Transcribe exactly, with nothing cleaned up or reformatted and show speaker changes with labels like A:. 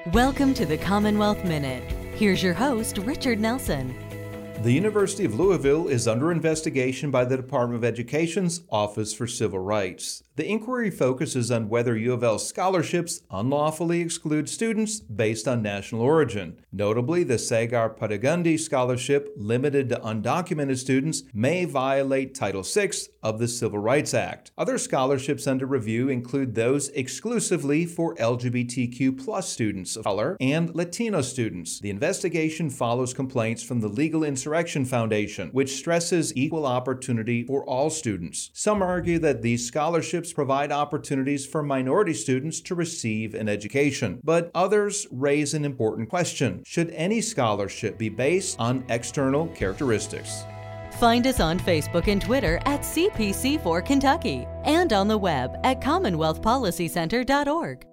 A: Welcome to the Commonwealth Minute. Here's your host, Richard Nelson.
B: The University of Louisville is under investigation by the Department of Education's Office for Civil Rights. The inquiry focuses on whether U of L scholarships unlawfully exclude students based on national origin. Notably, the Sagar Padagundi Scholarship, limited to undocumented students, may violate Title six of the Civil Rights Act. Other scholarships under review include those exclusively for L G B T Q plus students of color and Latino students. The investigation follows complaints from the Legal Insurrection Foundation, which stresses equal opportunity for all students. Some argue that these scholarships provide opportunities for minority students to receive an education, but others raise an important question. Should any scholarship be based on external characteristics?
A: Find us on Facebook and Twitter at C P C four Kentucky and on the web at commonwealth policy center dot org.